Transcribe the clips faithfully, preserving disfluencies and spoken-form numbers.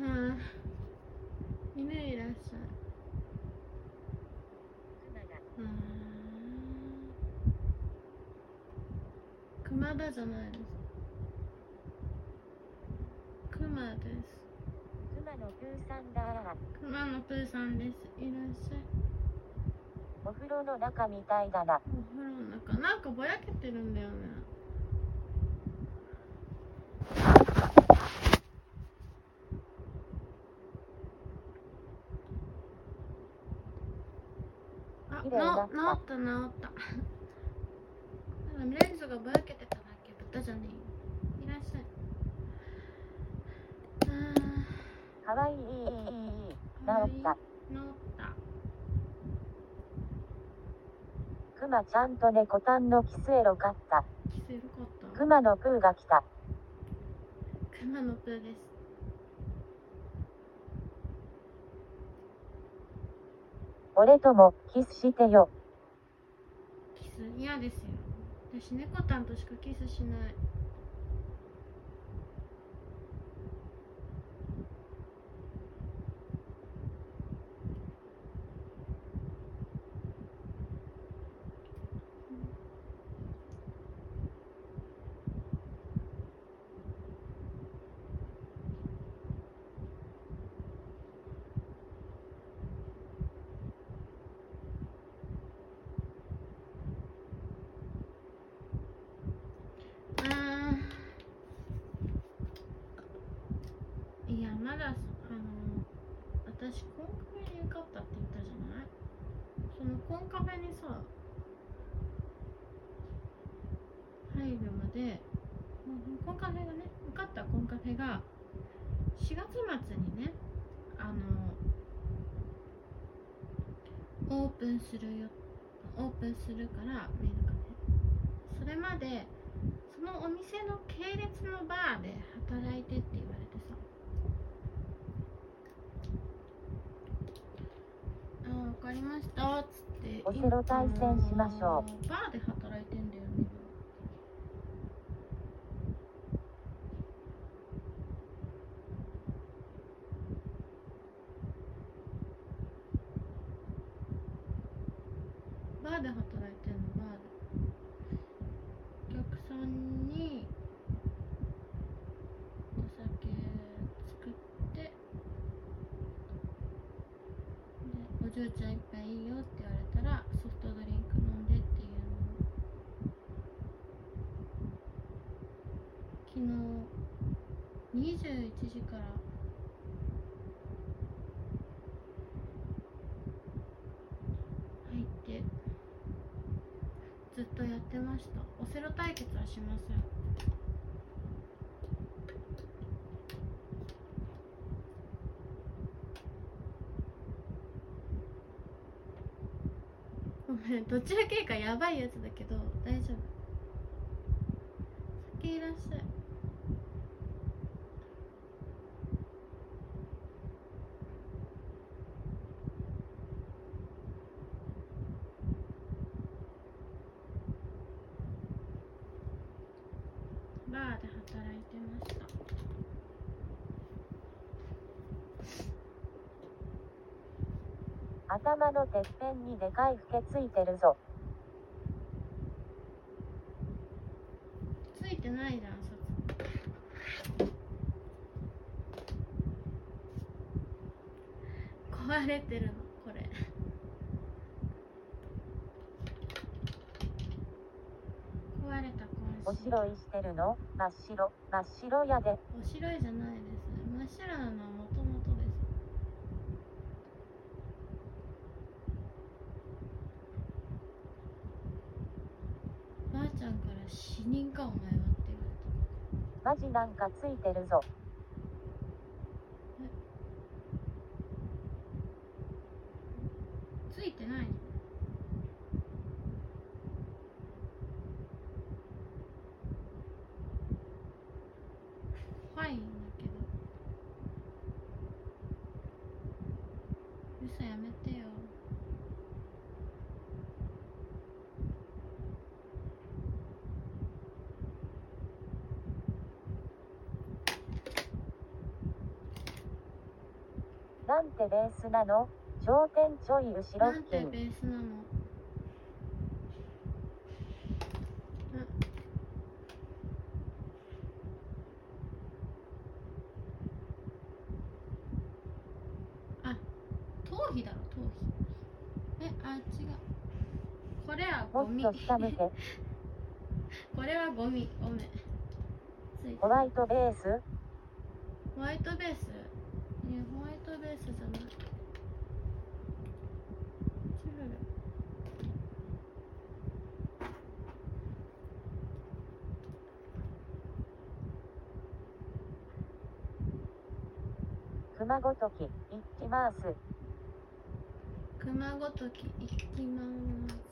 はあ、犬いらっしゃい。熊田じゃないです。熊です。 熊のプーさんだ。 熊のプーさんです。いらっしゃい。 お風呂の中みたいだな。 お風呂の中、なんかぼやけてるんだよね。あ、 綺麗だった。 治った治った。レンズがぼやけてただけ。豚じゃねえよ。いらっしゃい。 かわいい。治った。 治った。 クマちゃんと猫たんのキスエロかった。 キスエロかった。 クマのプーが来た。 クマのプーです。 俺ともキスしてよ。 キス嫌ですよ。私猫たんとしかキスしない。いや、まだ、あの、私、コンカフェに受かったって言ったじゃない。そのコンカフェにさ、入るまで、コンカフェがね、受かったコンカフェが、しがつ末にね、あの、オープンするよ、オープンするから、メイドカフェ。それまで、そのお店の系列のバーで働いてって言われてさ、あ、わかりましたっつって、 オセロ対戦しましょう。バーで働いてんだよね。バーで働いてんの、バーで。お客さんにお酒作って、で、お嬢ちゃん一杯いいよって言われたらソフトドリンク飲んでっていうのを昨日にじゅういちじから入ってずっとやってました。オセロ対決はしません。ごめん、途中経過やばいやつだけど大丈夫。先いらっしゃい。バーで働いてました。 頭のてっぺんにでかいフケついてるぞ。 ついてないじゃん、壊れてるのこれ。壊れたお今週。 白いしてるの？真っ白、真っ白やで。 お白いじゃないです。真っ白なのはもともとです。ばあちゃんから死人かお前はって言われた。 マジなんかついてるぞ。 ついてないの？怖いんだけど。嘘やめてよ。 なんてベースなの？頂点ちょい後ろなん付近。 てベースなの？あ、頭皮だろ、頭皮。え、あ、違う。これはゴミ。 もっと下向け。 これはゴミ。ごめん。ついホワイトベース？ ホワイトベース？いや、ホワイトベースじゃない。違うよ。 熊ごとき、いきます。 熊ごとき、いきまーす。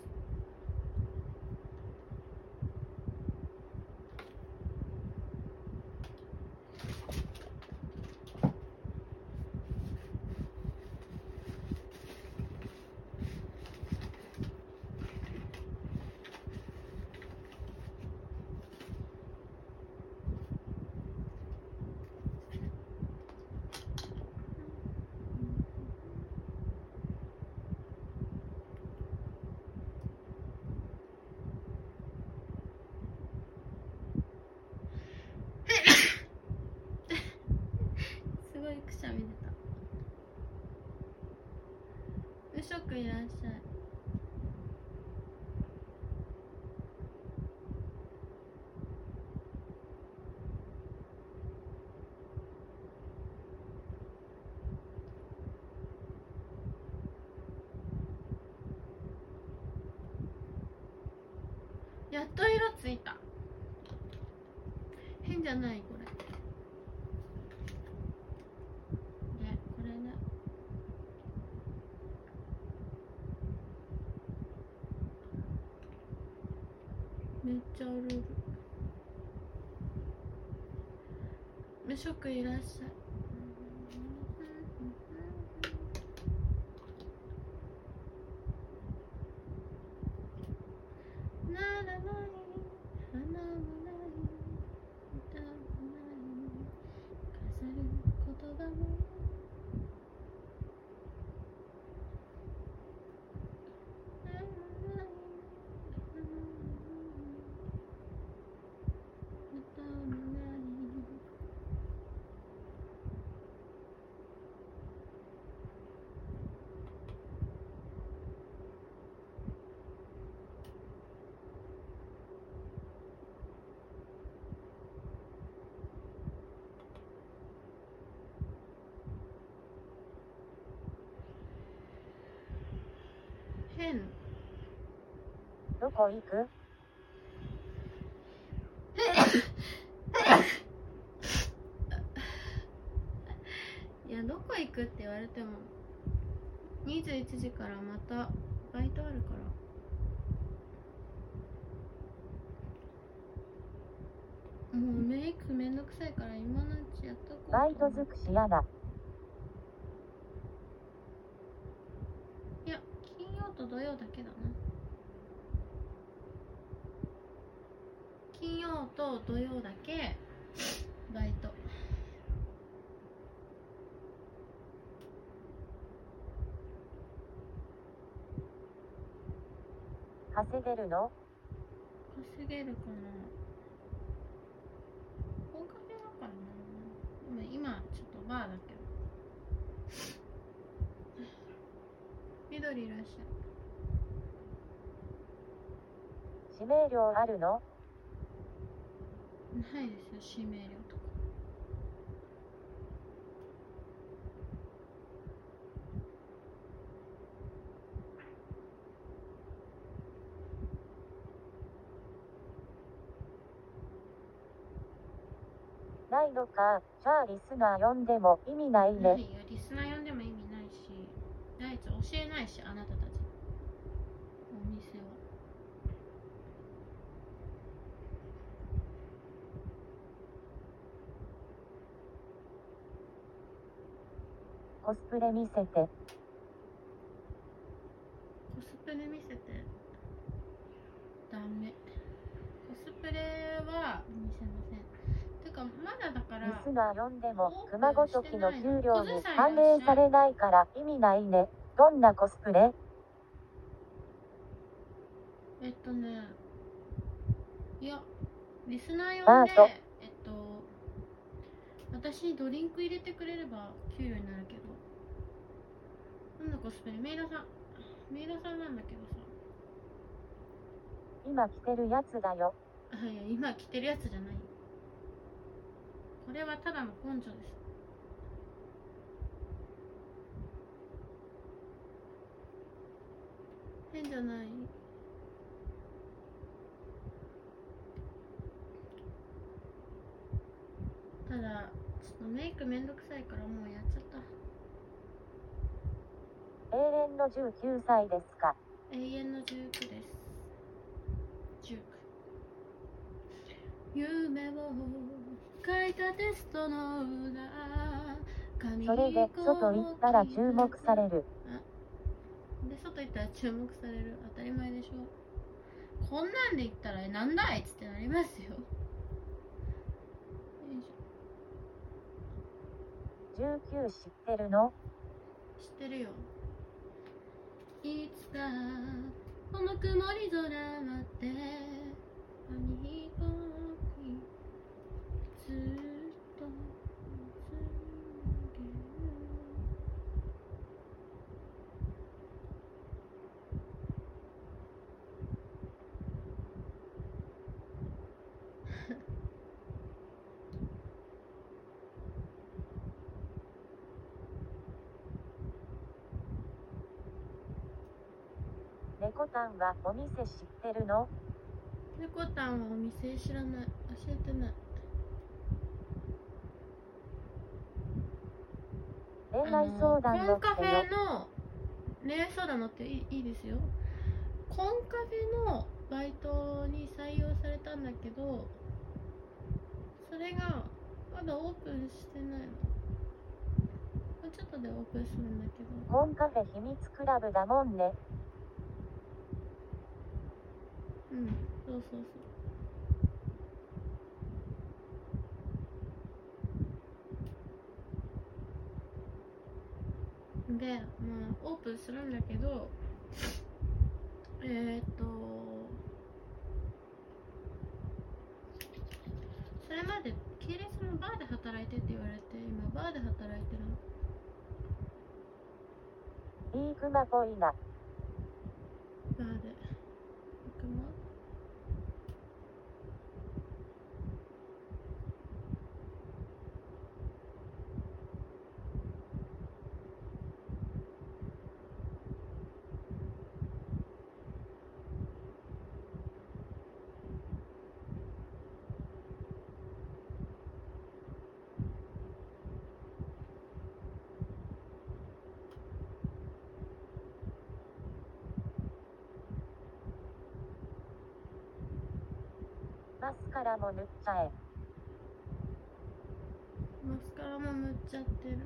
すごいくしゃみ出た。無職いらっしゃい。やっと色ついた。変じゃないこれ。で、これね。めっちゃおるる。無職いらっしゃい。ならない、花もない、歌もない、飾る言葉もないもない、歌もない。変。 どこ行く？ いや、どこ行くって言われてもにじゅういちじからまたバイトあるから、もうメイクめんどくさいから今のうちやっとこう。 バイト尽くしやだ。 いや、金曜と土曜だけだな。金曜と土曜だけバイト。 稼げるの？ 稼げるかな。お金だからな。でも今ちょっとバーだけど。緑いらっし指名料あるの？ ゃい。ないですよ、指名料とか。 ないのか。じゃあリスナー呼んでも意味ないね。 ないよ、リスナー呼んでも意味ないし、第一教えないし、あなたたちお店は。 コスプレ見せて。 コスプレ見せてダメ。コスプレは見せません。てかまだだからリスナー呼んでも熊ごときの給料に反映されないから意味ないね。どんなコスプレ？ えっとねいやリスナー呼んでパートえっと私にドリンク入れてくれれば給料になるけど、なんだコスプレ、メイドさんメイドさんなんだけどさ、 今着てるやつだよ。 あいや今着てるやつじゃない、これはただの根性です。変じゃない。ただちょっとメイクめんどくさいからもうやっちゃった。 永遠のじゅうきゅうさいですか？ 永遠のじゅうくです。じゅうく。夢を書いたテストの裏、 それで外行ったら注目される。 で外行ったら注目される、当たり前でしょ。こんなんで言ったらなんだあいつってなりますよ。 じゅうきゅう知ってるの？ 知ってるよ。いつかこの曇り空待って紙一重ずっとつなげる。 猫タンはお店知ってるの？ 猫タンはお店知らない、教えてない。 恋愛相談コンカフ乗ってよ。 ェの恋愛相談乗っていい、いいですよ。コンカフェのバイトに採用されたんだけど、それがまだオープンしてないの。もうちょっとでオープンするんだけど。 コンカフェ秘密クラブだもんね。 うん、そうそうそう。で、まあオープンするんだけど、えー、っとそれまで系列のバーで働いてって言われて、今バーで働いてるの。 いいクマっぽいな。 バーで行くの？ マスカラも塗っちゃえ。 マスカラも塗っちゃってる。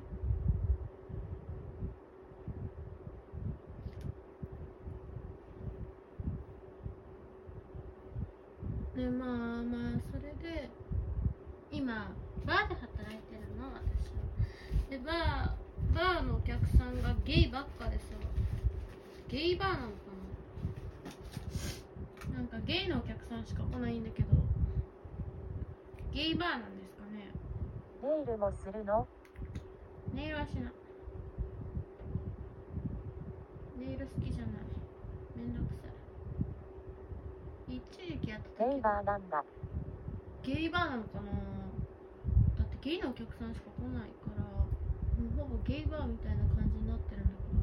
でまあまあそれで今バーで働いてるの私は。でバーバーのお客さんがゲイばっかでさ、ゲイバーなのかな、なんかゲイのお客さんしか来ないんだけど、ゲイバーなんですかね。 ネイルもするの？ ネイルはしない。ネイル好きじゃない。めんどくさい。一時期やってたけど。 ゲイバーなんだ。 ゲイバーなのかな。だってゲイのお客さんしか来ないから、もうほぼゲイバーみたいな感じになってるんだけど。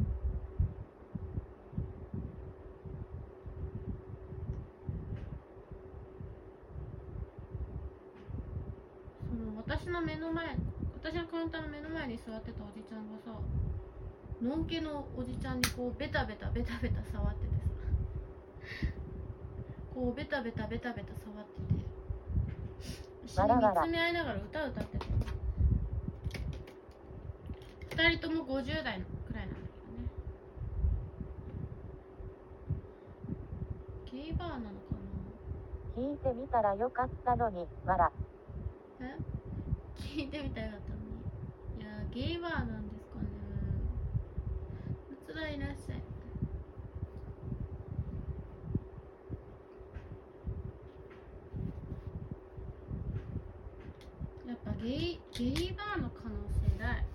その私の目の前、私のカウンターの目の前に座ってたおじちゃんがさ、のんけのおじちゃんにこうベタベタベタベタ触っててさ、こうベタベタベタベタ触ってて、一緒に見つめ合いながら歌歌ってて、ふたりともごじゅう代のくらいなんだけどね。ゲイバーなのかな。 聞いてみたらよかったのに、わら。 えてみたいかったのに。いやー、ゲイバーなんですかね。松田いらっしゃい。やっぱゲイ、ゲイバーの可能性大。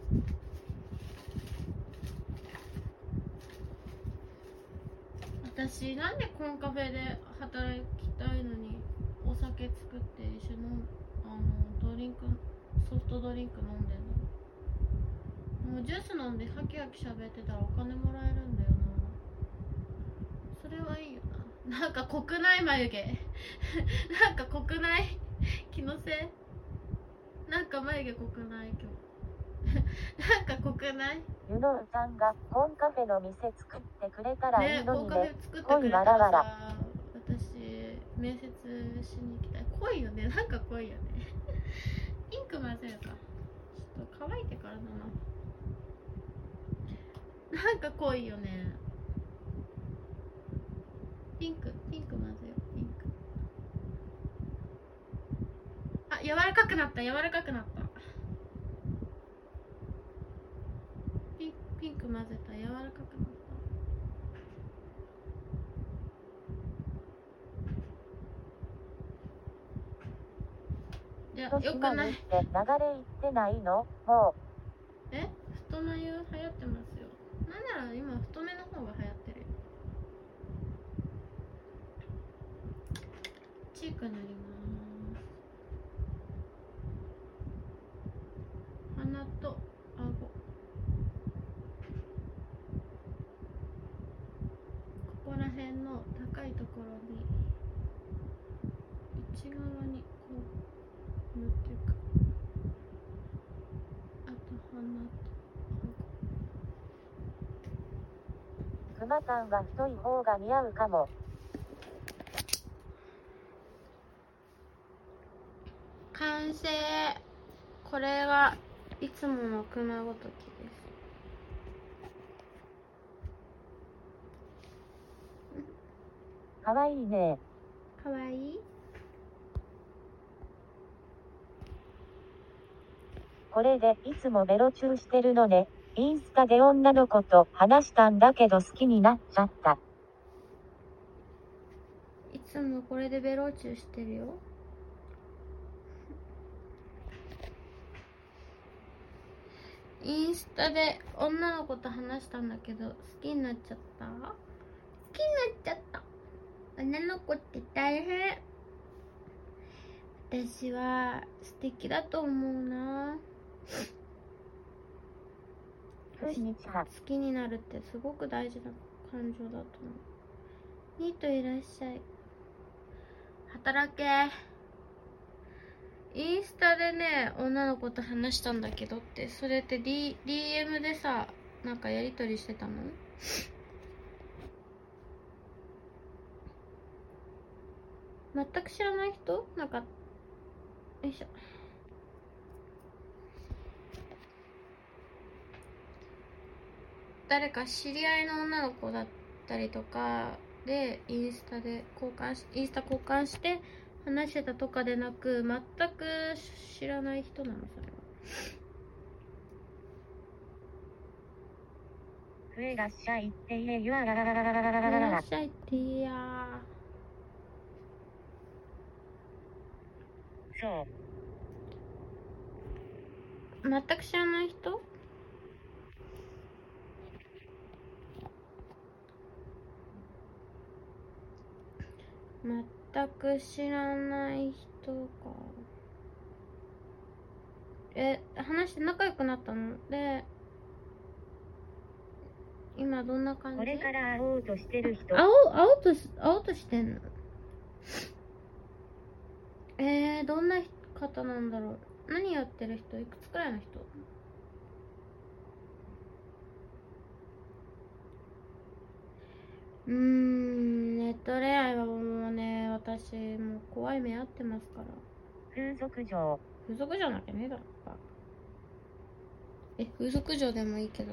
私なんでコンカフェで働きたいのにお酒作って一緒にあのドリンクソフトドリンク飲んでんの。もうジュース飲んでハキハキ喋ってたらお金もらえるんだよな。それはいいよな。なんか国内眉毛なんか国内気のせい。なんか眉毛国内今日なんか国内ユノウさんがコンカフェの店作ってくれたらいいのにね。 コンカフェ作ってくれたらさ、私面接しに行きたい。濃いよね、なんか濃いよねピンク混ぜるか。ちょっと乾いてからだな。なんか濃いよね。ピンクピンク混ぜよう。ピンク。あ、柔らかくなった、柔らかくなった。ピンピンク混ぜた、柔らかくなった。いや、よくない。 って流れいってないの？もう。え、太眉流行ってますよ。なんなら今太めの方が流行ってるよ。チーク塗ります。鼻と顎。ここら辺の高いところに内側にこう塗っていく。あと鼻とう、クマさんは太い方が似合うかも。 完成。これがいつもの熊ごときです。 かわいいね。 かわいい。 これでいつもベロチューしてるのね。インスタで女の子と話したんだけど好きになっちゃった。 いつもこれでベロチューしてるよ。インスタで女の子と話したんだけど好きになっちゃった。好きになっちゃった。女の子って大変。私は素敵だと思うな。好きになるってすごく大事な感情だと思う。ニートいらっしゃい。働け。インスタでね、女の子と話したんだけどって、それって D、ディーエム でさ、なんかやりとりしてたの？全く知らない人？なんか、よいしょ。誰か知り合いの女の子だったりとかで、インスタで交換し、インスタ交換して、話してたとかでなく、全く知らない人なの、それは。 ふえらっしゃいって言えよ。 いらっしゃいって言えや。 そう。 全く知らない人？全く知らない人か。え、話して仲良くなったの？で、今どんな感じ？ これから会おうとしてる人。 会おう、会おうとし、会おうとしてんの？えー、どんな方なんだろう。何やってる人？いくつくらいの人？うーん、ネット恋愛はもうね、私もう怖い目合ってますから。 風俗嬢。 風俗嬢なきゃねえだろ。え、風俗嬢でもいいけど。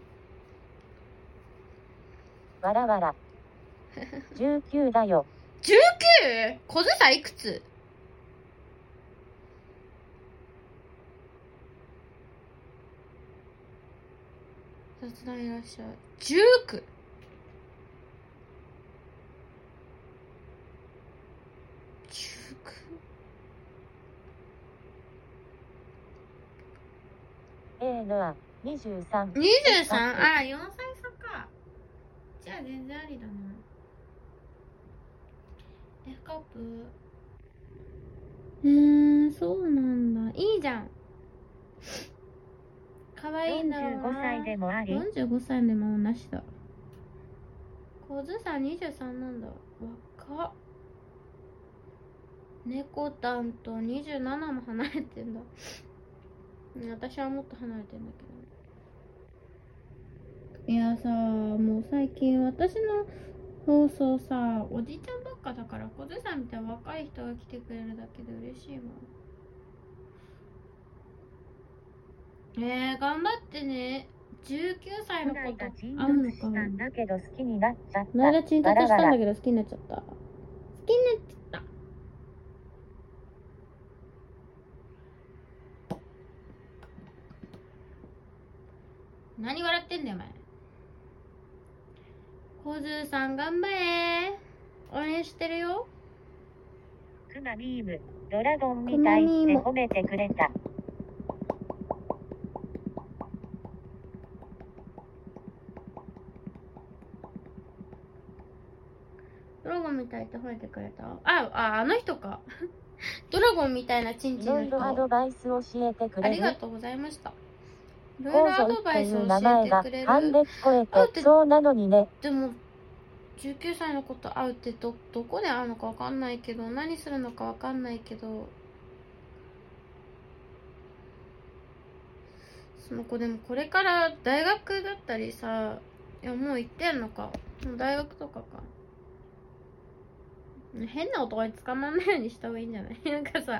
わらわら。じゅうきゅうだよ。 じゅうきゅう？ 小ずさいくつ？ 雑談いらっしゃい。じゅうく。じゅうく。 A のはにじゅうさん。 にじゅうさん。ああ、よんさい差か。じゃあ全然ありだな。F カップ。うーん、そうなんだ。いいじゃん。かわいいんだろうな。 よんじゅうごさいでもあり。 よんじゅうごさいでもなしだ。小津さんにじゅうさんなんだ。若っ。猫たんとにじゅうななも離れてんだ。私はもっと離れてんだけど。いやさ、もう最近私の放送さ、おじいちゃんばっかだから、小津さんみたいな若い人が来てくれるだけで嬉しいわ。えー、頑張ってね。じゅうきゅうさいの子と会うのか。 したんだけど好きになっちゃった。 この間チンタチしたんだけど好きになっちゃった。好きになっちゃった。何笑ってんだよお前。小津さん頑張れー。応援してるよ。 クマミーム、ドラゴンみたいって褒めてくれた。 ドラゴンみたいって褒めてくれた。あ、あ、あの人か。ドラゴンみたいなチンチンの人。 いろいろアドバイス教えてくれる。 ありがとうございました。いろいコウろアドゾイっていバイス教えう名前がてくれる。 半で聞こえてそうなのにね。 でもじゅうきゅうさいの子と会うってどどこで会うのかわかんないけど、何するのかわかんないけど、その子でもこれから大学だったりさ、いやもう行ってんのか、もう大学とかか。変な男に捕まんないようにした方がいいんじゃない？なんかさ、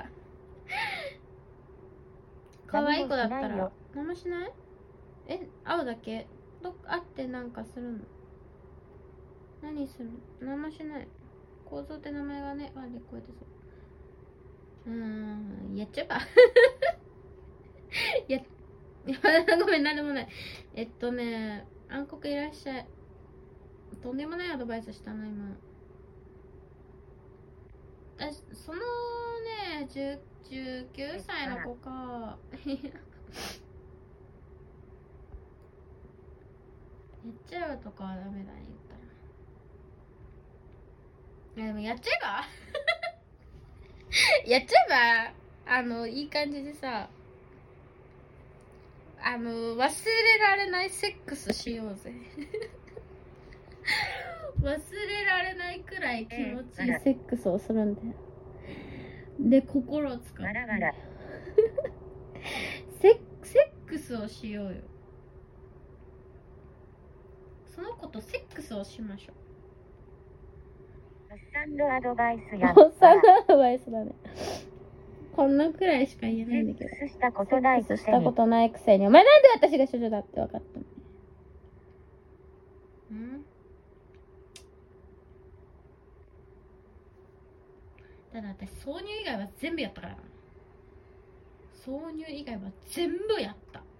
可愛い子だったら何もしない？え、会うだけ？どっ会ってなんかするの？何するの？何もしない。構造って名前がね、あれこうやってそう。うーん、やっちゃえば。や、ごめん、なんでもない。えっとね、暗黒いらっしゃい。とんでもないアドバイスしたな、今。私、そのね、じゅうきゅうさいの子か。やっちゃうとかはダメだね、言ったら。いや、でもやっちゃえばやっちゃえば、あの、いい感じでさ、あの、忘れられないセックスしようぜ。忘れられないくらい気持ちいいセックスをするんだよ。で、心を使って。セセックスをしようよ。その子とセックスをしましょう。 おっさんのアドバイスや。 おっさんのアドバイスだね。こんなくらいしか言えないんだけど。 セックスしたことないくせに。 したことないくせに。お前なんで私が処女だって分かったの？ん？ただ私挿入以外は全部やったからな。挿入以外は全部やった。ほ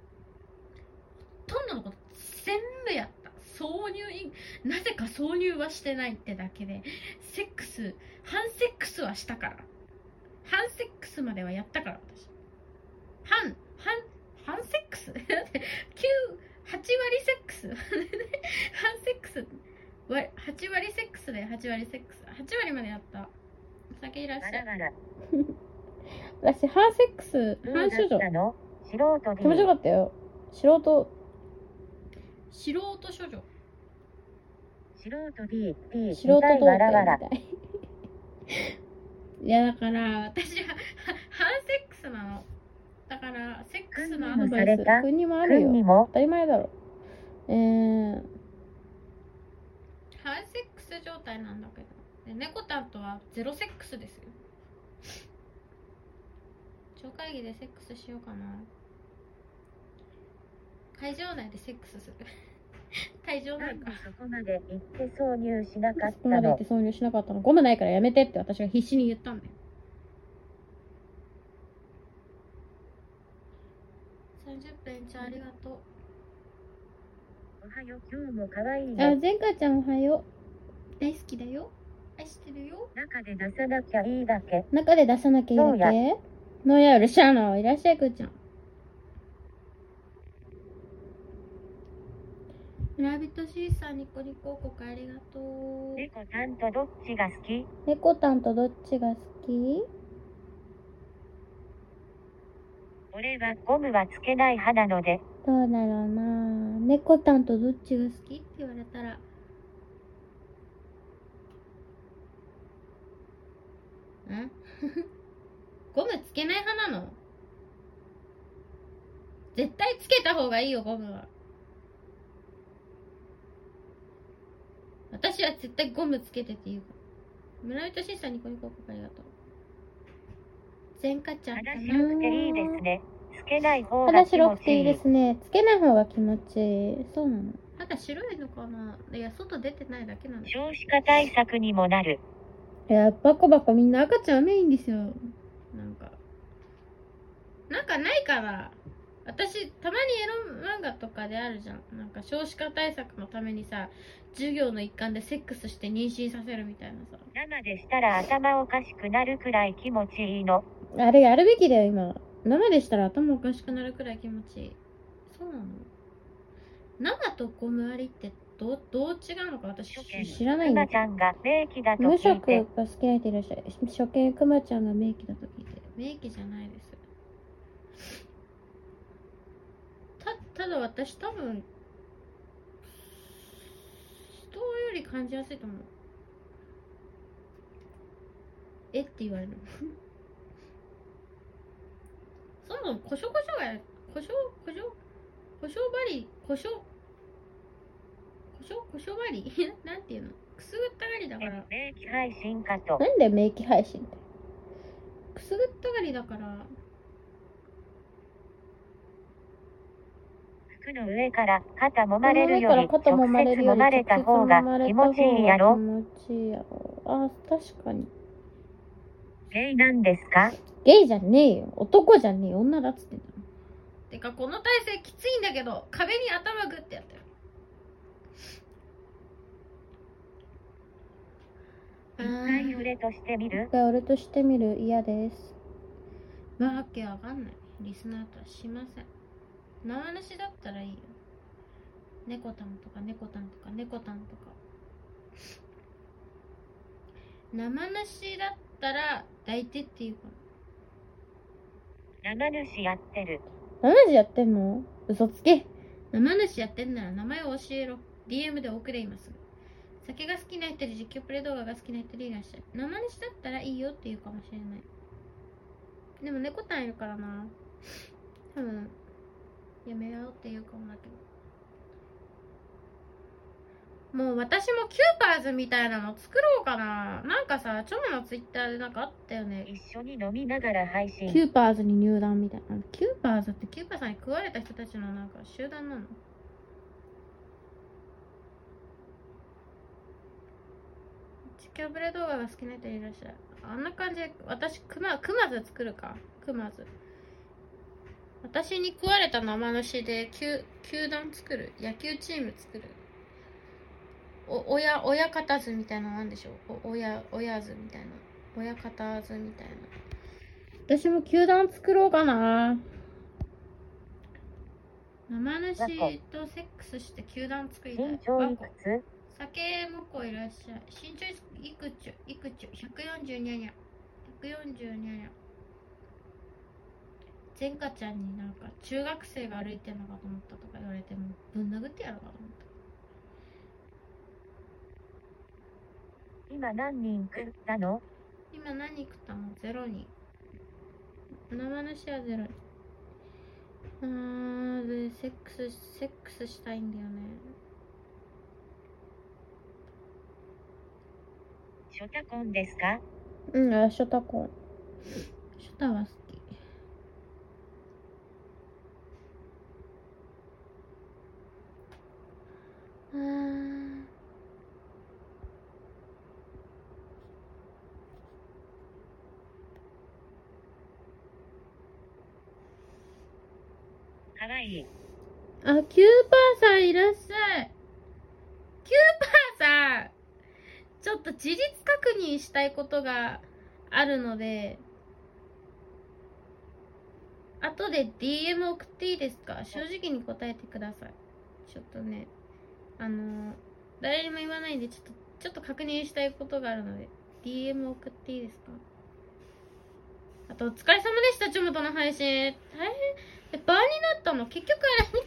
とんどのこと全部やった。挿入以なぜか挿入はしてないってだけで、セックス半セックスはしたから。半セックスまではやったから私。半半半セックスだってきゅう、はち割セックス半セックスはち割セックスではち割セックスはち割までやった。お酒いらっしゃい。私半セックス半処女。 素人気持ちよかったよ。素人素人処女。 素人 D、D、 素人童貞みたい。いやだから私は半セックスなの。だからセックスのアドバイス君にもあるよ。当たり前だろ。えー、半セックス状態なんだけど、で猫たんとはゼロセックスですよ。超会議でセックスしようかな。会場内でセックスする。会場内か。 そこまで行って挿入しなかったの。 そこまで行って挿入しなかったの。ゴムないからやめてって私が必死に言ったんだよ。さんじゅっぷんちゃんありがとう。 おはよう、今日も可愛いあ、 ね。 ゼンカちゃんおはよう。大好きだよ。愛してるよ。 中で出さなきゃいいだけ。 中で出さなきゃいいだどうやけ。のやうるしゃの。いらっしゃい、くーちゃん。村人シーサーニコニコココありがとう。 猫ちゃんとどっちが好き？ 猫たんとどっちが好き？ 俺はゴムはつけない派なので。 どうだろうな。猫たんとどっちが好きって言われたら。んゴムつけない派なの？絶対つけた方がいいよ、ゴムは。私は絶対ゴムつけてって言うから。村人シーサーニコニコココありがとう。全カちゃんかな。 肌白くていいですね。つけない方が肌気白くていい持ちいい。 ですね。つけない方が気持ちいい。そうなの。肌白いのかな。いや、外出てないだけなの。 少子化対策にもなる。 いや、バコバコみんな赤ちゃんメインですよ。なんか。なんかないかな。私、たまにエロ漫画とかであるじゃん。なんか少子化対策のためにさ、授業の一環でセックスして妊娠させるみたいなさ。 生でしたら頭おかしくなるくらい気持ちいいの。 あれやるべきだよ、今。生でしたら頭おかしくなるくらい気持ちいい。そうなの？生とゴムありってどう、どう違うのか私知らないんだけど。 くまちゃんが名機だと無聞いて。 職が好きな人いらっしゃい。初見くまちゃんが名機だと聞いて。名機じゃないです。た、ただ私多分、人より感じやすいと思う。えって言われる。そもそもこしょこしょが、こしょ、こしょ、こしょばり、こしょ、こしょ、こしょばりなんていうの？くすぐったがりだから。 名機配信かと。 なんで名機配信って。くすぐったがりだから。 服の上から肩揉まれるより直接肩揉まれるよ揉りまれた方が気持ちいいやろ。 気持ちいいやろ。あ、確かに。 ゲイなんですか？ ゲイじゃねえよ。男じゃねえよ。女だっつってんだ。てかこの体勢きついんだけど、壁に頭グッてやってる。 一回俺としてみる？ 一回俺としてみる。嫌です。わけわかんない。リスナーとはしません。生主だったらいいよ。猫たんとか猫たんとか猫たんとか。生主だったら抱いてっていうか生主やってる。 生主やってんの？嘘つけ。生主やってんなら名前を教えろ。 ディーエム で送れ今すぐ。酒が好きな人で実況プレイ動画が好きな人でいらっしゃる。生主だったらいいよって言うかもしれない。でも猫たんいるからな。多分やめようって言うかもだけど。もう私もキューパーズみたいなの作ろうかな。なんかさ、チョモのツイッターでなんかあったよね。 一緒に飲みながら配信。 キューパーズに入団みたいな。キューパーズってキューパーさんに食われた人たちのなんか集団なの？実況プレイ動画が好きな人いらっしゃる。あんな感じで、私、くま、くまず作るか。くまず。私に食われた生主で球、球団作る。野球チーム作る。お、親、親方図みたいなのなんでしょう。お、親、親図みたいな。親方図みたいな。私も球団作ろうかな。生主とセックスして球団作りたい。 身長いくつ？ 酒もこいらっしゃい。身長いくちゅ、いくちゅ、ひゃくよんじゅうにゃにゃ。ひゃくよんじゅうにゃにゃ。ゼンカちゃんになんか中学生が歩いてるのかと思ったとか言われてもぶん殴ってやろうかと思った。 今何人食ったの？ 今何食ったの？ゼロ人。生主はゼロ人。あーでセックスセックスしたいんだよね。 ショタコンですか？ うん、あ、ショタコン。ショタは好き。あーかわいい。 あ、キューパーさんいらっしゃい。キューパーさん、ちょっと事実確認したいことがあるので、後で ディーエム 送っていいですか？正直に答えてください。ちょっとね、あのー、誰にも言わないんで、ちょっと、ちょっと確認したいことがあるので、ディーエム 送っていいですか？あと、お疲れ様でした、チョムとの配信。大変。え、バーになったの？結局あれ、本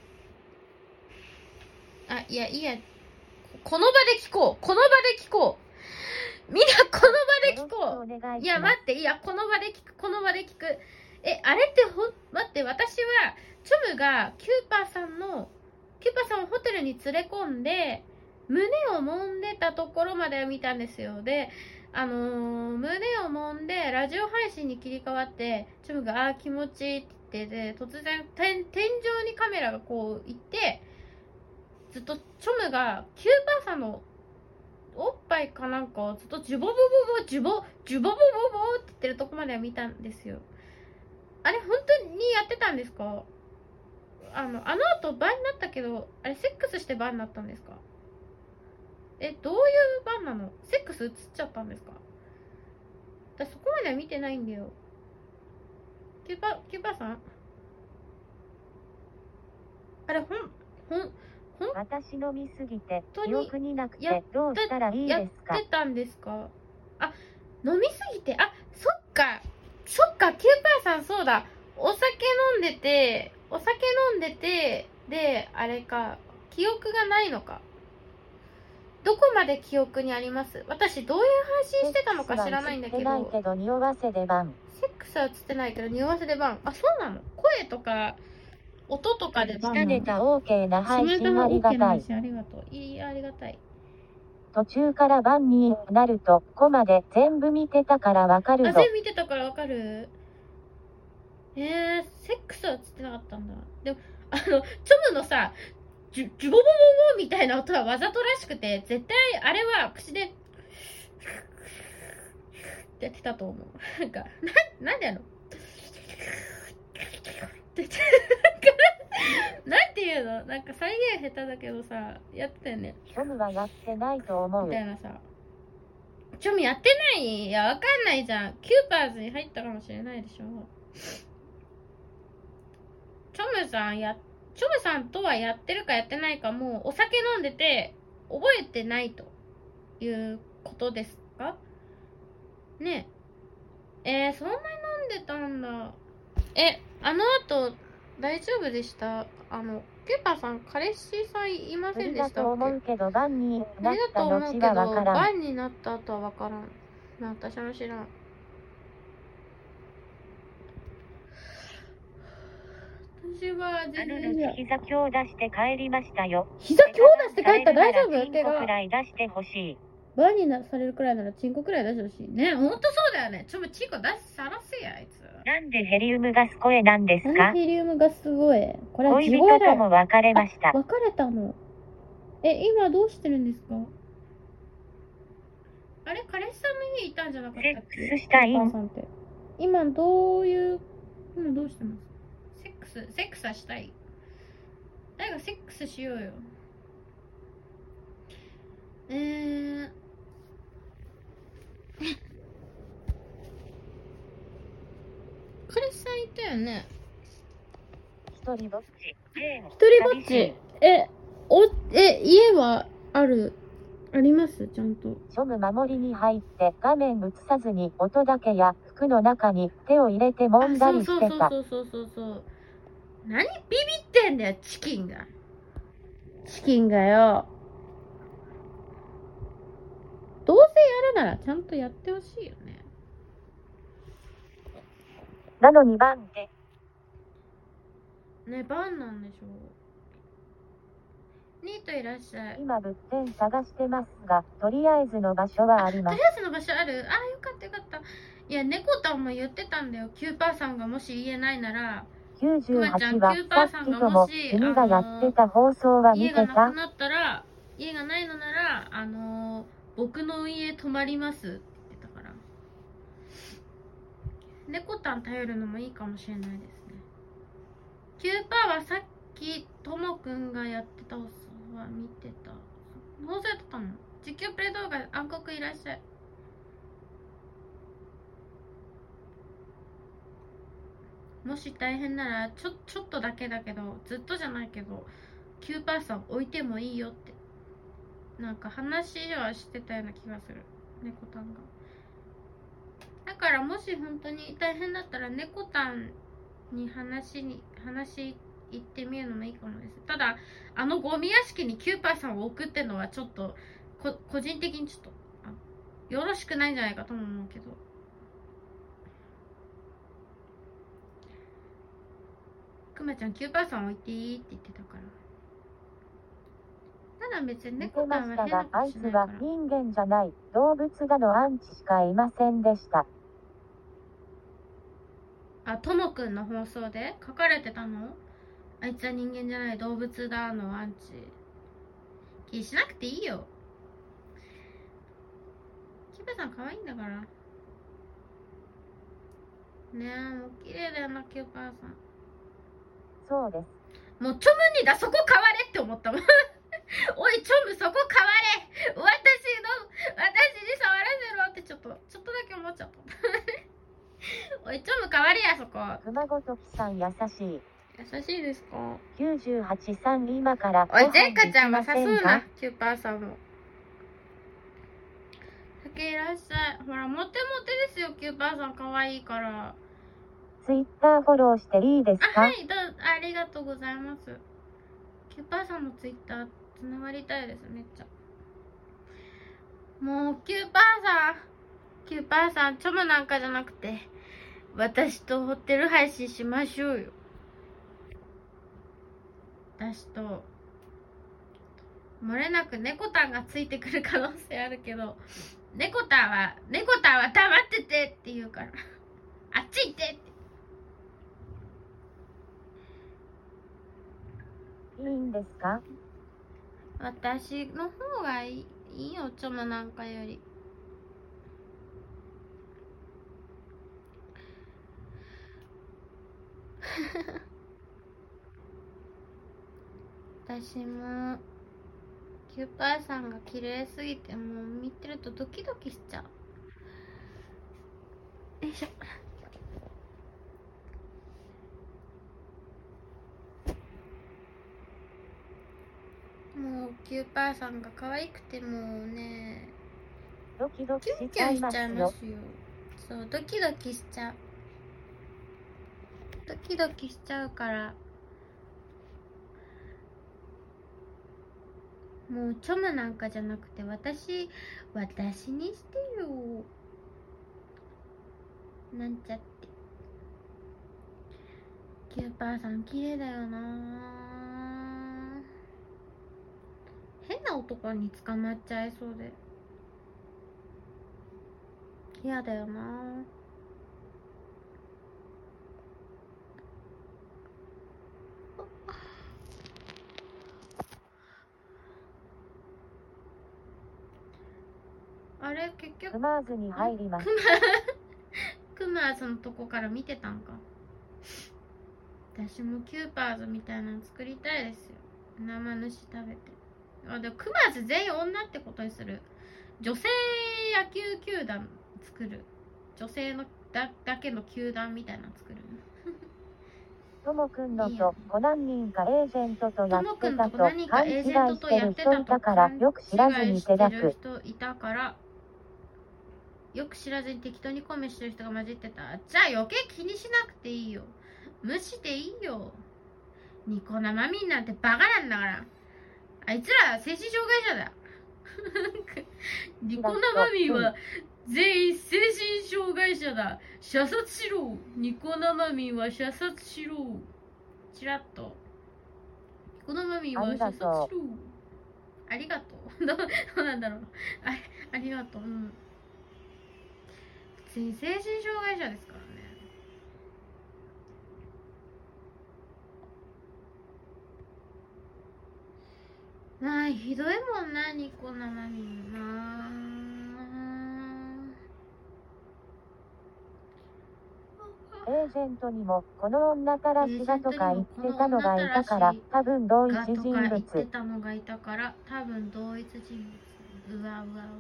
当に。あ、いや、いや、この場で聞こう。この場で聞こう。みんな、この場で聞こう。いや、待って、いや、この場で聞く、この場で聞く。え、あれってほん、待って、私は、チョムが、キューパーさんの、キューパーさんをホテルに連れ込んで、胸を揉んでたところまでは見たんですよ。で、あのー、胸を揉んで、ラジオ配信に切り替わって、チョムが、あー気持ちいいって言ってて、突然、天、天井にカメラがこう、行って、ずっとチョムが、キューパーさんの、おっぱいかなんかをずっとジュボボボボ、ジュボ、ジュボボボボって言ってるとこまでは見たんですよ。あれ、本当にやってたんですか？あの、あの後、バーになったけど、あれ、セックスしてバーになったんですか？え、どういうバーなの？セックス映っちゃったんですか？私、そこまでは見てないんだよ。キューパー、キューパーさん？あれ、ほん、ほん、ほん私飲みすぎて記憶になくてどうしたらいいですか？ やってたんですか？あ、飲みすぎて、あ、そっか、そっか、キューパーさんそうだ。お酒飲んでて、お酒飲んでて、で、あれか、記憶がないのか。どこまで記憶にあります？私どういう配信してたのか知らないんだけど。 ないけど匂わせでバン。 セックスは映ってないけど匂わせでバン。あ、そうなの？声とか、音とかでバンなの？ 下ネタ OK な配信ありがたい。 ありがとう。いい、ありがたい。 途中からバンになると、コマで全部見てたからわかるぞ。 あ、全部見てたからわかる？えー、セックスは映ってなかったんだ。でも、あの、チョムのさ、ジュ、ジュボボボボみたいな音はわざとらしくて、絶対、あれは口で、ってやってたと思う。なんか、な、なんでやのなんていうの？なんか再現下手だけどさ、やってたよね。 チョムはやってないと思う。 みたいなさ。チョムやってない？いや、わかんないじゃん。キューパーズに入ったかもしれないでしょ。チョムさんや、チョムさんとはやってるかやってないかもうお酒飲んでて覚えてないということですかねえ。えー、そんなに飲んでたんだ。え、あの後大丈夫でした？あの、キューパーさん彼氏さんいませんでしたっけ？ 無理だと思うけどバンになった後はわけどからん。 バンになった後はわからん。私も知らん。私は全然膝強出して帰りましたよ。 膝強出して帰った？大丈夫？ チンコくらい出してほしい。 バーになされるくらいならチンコくらい出してほしいね。ほんとそうだよね。ちょっとチンコ出しさらせやあいつ。 なんでヘリウムガス声なんですか？ ヘリウムガス声。これは恋人とも別れました。 別れたの。え、今どうしてるんですか？あれ、彼氏さんの家いたんじゃなかったっけ？ セックスしたい。 今どういう、今どうしてます？セックス、セックスはしたい。誰がセックスしようよ。えー。彼氏さんいたよね。 一人ぼっち。 一人ぼっち。え、お、え、家はある、ありますちゃんと。 チョム守りに入って画面映さずに音だけや服の中に手を入れて揉んだりしてた。 そうそうそうそうそうそう。何ビビってんだよ、チキンが。チキンがよ。どうせやるならちゃんとやってほしいよね。 なのにバンって。 ね、バンなんでしょう。ニートいらっしゃい。 今物件探してますが、とりあえずの場所はあります。 とりあえずの場所ある？あ、よかったよかった。いや、猫たんも言ってたんだよ。キューパーさんがもし言えないなら。 きゅうじゅうはちはさっきとも君がやってた放送は見てた？ 家がなくなったら、家がないのなら、あのー、僕の家泊まりますって言ってたから。猫たん頼るのもいいかもしれないですね。キューパーはさっきともくんがやってた放送は見てた。放送やってたの？実況プレイ動画暗黒いらっしゃい。もし大変ならちょちょっとだけだけど、ずっとじゃないけどきゅうパーセント置いてもいいよってなんか話はしてたような気がする、猫たんが。だからもし本当に大変だったら猫たんに話に話行ってみるのもいいかもです。ただあのゴミ屋敷にキューパーさんを置くってのはちょっとこ個人的にちょっとよろしくないんじゃないかとも思うけど。くまちゃんキューパーさん置いていいって言ってたから。ただ別に猫たんは変なことしないから。 あいつは人間じゃない動物だのアンチしかいませんでした。 あ、ともくんの放送で書かれてたの？あいつは人間じゃない動物だのアンチ。気にしなくていいよ。キューパーさん可愛いんだから。ねえ、もう綺麗だよなキューパーさん。 そうです。 もうチョムにだ、そこ変われって思ったもん。おいチョムそこ変われ、私の私に触らせろってちょっとちょっとだけ思っちゃった。おいチョム変われやそこ。 熊ごときさん優しい。 優しいですか？ きゅうじゅうはちさん今からおいゼンカちゃんは誘うなキューパーさんも。酒いらっしゃい。ほらモテモテですよキューパーさん可愛いから。 ツイッターフォローしていいですか？ あ、はい、どうありがとうございます。キューパーさんのツイッターつながりたいですめっちゃ。もうキューパーさんキューパーさんチョムなんかじゃなくて私とホテル配信しましょうよ。私と漏れなく猫たんがついてくる可能性あるけど、猫たんは猫たんは黙っててって言うからあっち行ってって。 いいんですか？ 私の方がいい、いいよチョムなんかより。私もキューパーさんが綺麗すぎてもう見てるとドキドキしちゃう。よいしょ。もうキューパーさんが可愛くてもうねドキドキキュンキュンしちゃいますよ。そうドキドキしちゃうドキドキしちゃうからもうチョムなんかじゃなくて私私にしてよなんちゃって。キューパーさん綺麗だよな。変な男に捕まっちゃいそうで嫌だよな。あれ結局クマーズに入ります。 クマーズのとこから見てたんか。私もキューパーズみたいなの作りたいですよ。生主食べて。あ、でもクマーズ全員女ってことにする。女性野球球団作る。女性の だ, だけの球団みたいなの作る。 ともくんのとこ何人かエージェントとやってたと勘違いしてる人いたからよく知らずに手だく。 人いたからよく知らずに適当にコメしてる人が混じってた。じゃあ余計気にしなくていいよ。無視でいいよ。ニコ生民なんてバカなんだから。あいつら精神障害者だ。ニコ生民は全員精神障害者だ。射殺しろ。ニコ生民は射殺しろ。チラッと。ニコ生民は射殺しろ。ありがとう。どうなんだろう。あ, ありがとう。うん。普通に精神障害者ですからね。まあひどいもんなニコ生民な。 エージェントにもこの女たらしがとか言ってたのがいたから多分同一がとか人言って物。 たのがいたから多分同一人物。うわうわうわうわ。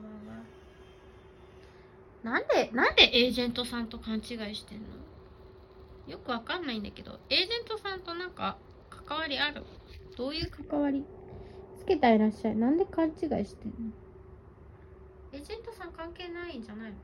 なんでなんでエージェントさんと勘違いしてんの？よくわかんないんだけど、エージェントさんとなんか関わりある？どういう関わり？つけていらっしゃい。なんで勘違いしてんの？エージェントさん関係ないんじゃないの？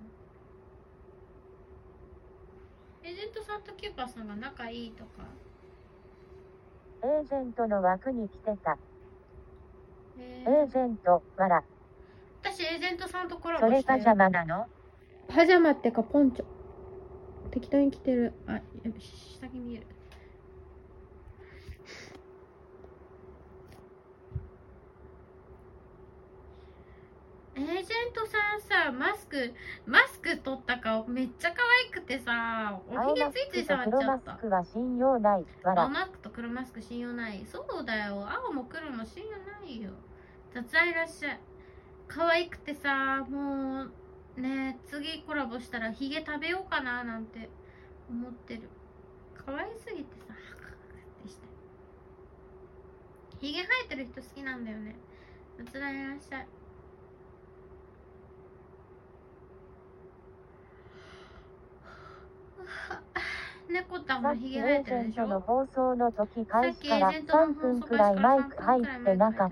エージェントさんとキューパーさんが仲いいとか。 エージェントの枠に来てた。 えエージェント、わら。 私エージェントさんとコラそボしたよ。 れパジャマなの？ パジャマってかポンチョ。適当に着てる。あ、やべ、下着見える。エージェントさんさ、マスク、マスク取った顔めっちゃ可愛くてさ、おひげついつい触っちゃった。 青マスクは信用ない。わら。 青マスクと黒マスク信用ない。そうだよ。青も黒も信用ないよ。雑愛いらっしゃい。可愛くてさ、もう、ね、次コラボしたらヒゲ食べようかななんて思ってる。可愛すぎてさ、ハクハクってして。ヒゲ生えてる人好きなんだよね。雑愛いらっしゃい。猫たんもヒゲ生えてるでしょ。 の放送の時開始からさんぷんくらいマイク入ってなかった。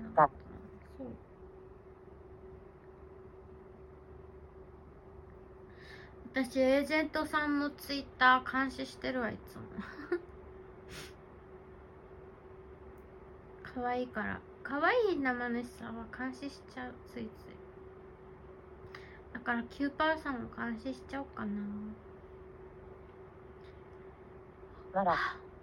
私エージェントさんのツイッター監視してるわ、いつも。可愛いから可愛い生主さんは監視しちゃう、ついつい。だからキューパーさんを監視しちゃおうかな。 わら。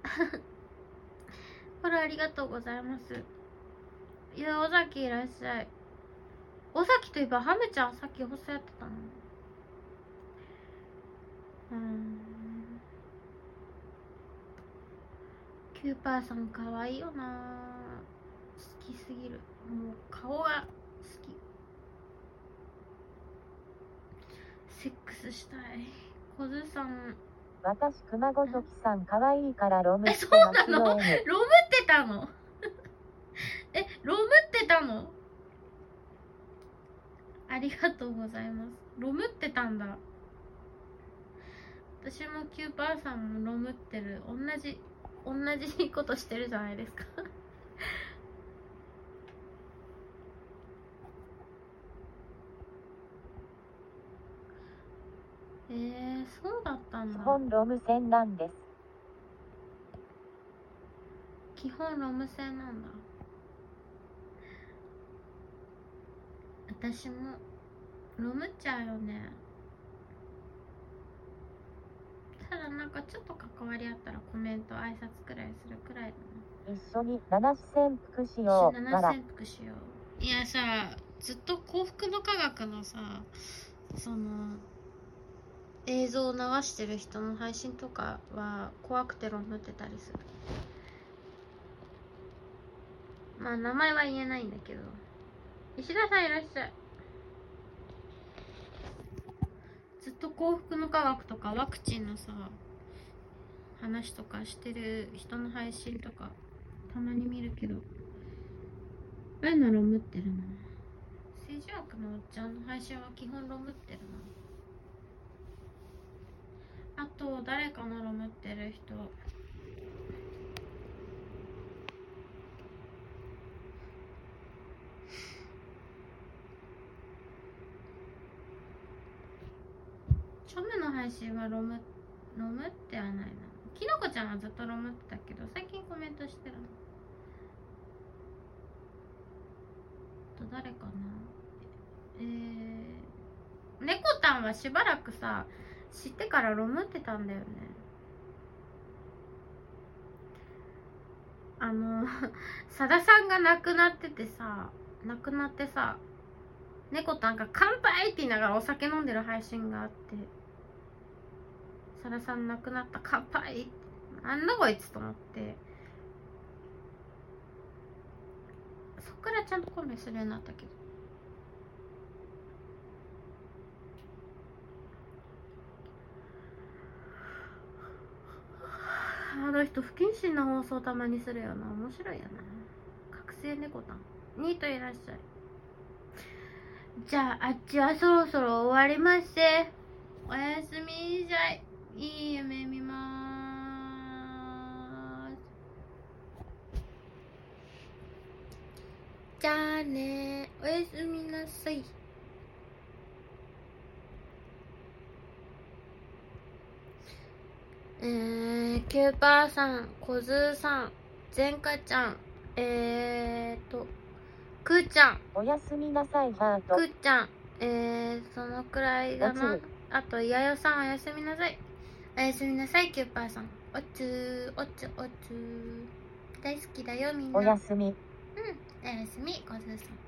これありがとうございます。いや、尾崎いらっしゃい。尾崎といえばハムちゃんさっき放送やってたの。うーん、キューパーさんかわいいよな。好きすぎる。もう顔が好き。セックスしたい。小津さん。 私熊ごときさんかわいいからロムっえ、 てそうなの？ロムっ巻きの N。 てたの？え、ロムってたの？ありがとうございます。ロムってたんだ。私もキューパーさんもロムってる。同じ同じことしてるじゃないですか。えー、そうだったんだ。 基本ロム線なんです。 基本ロム線なんだ。私もロムっちゃうよね。ただなんかちょっと関わりあったらコメント挨拶くらいするくらいだな。 一緒に七子潜伏しよう。 七潜伏しよう。いやさ、ずっと幸福の科学のさ、その映像を流してる人の配信とかは怖くてロムってたりする。まあ名前は言えないんだけど。石田さんいらっしゃい。ずっと幸福の科学とかワクチンのさ話とかしてる人の配信とかたまに見るけど、ああいうのロムってるな。政治学のおっちゃんの配信は基本ロムってるな。あと誰かのロムってる人、チョメの配信はロムロムってはないな。きのこちゃんはずっとロムってたけど最近コメントしてるの。あと誰かな。えー、猫たんはしばらくさ知ってからロムってたんだよね。あのさださんが亡くなっててさ、亡くなってさ、猫たんが乾杯って言いながらお酒飲んでる配信があって、さださん亡くなった、乾杯、なんだこいつと思って、そっからちゃんとコメするようになったけど。 の人不謹慎な放送たまにするよな。面白いよな。覚醒猫たんニートいらっしゃい。じゃああっちはそろそろ終わりまして、おやすみじゃい。いい夢見まーす。じゃあね、おやすみなさい。えー、キューパーさん、コズーさん、ゼンカちゃん、えーとくーちゃん、 おやすみなさいハート。 くーちゃん、えー、そのくらいだな。 おつる。 あと、やよさん、おやすみなさい。おやすみなさい、キューパーさん。おつー、おつおつー。大好きだよ、みんな。 おやすみ。 うん、おやすみ、コズーさん。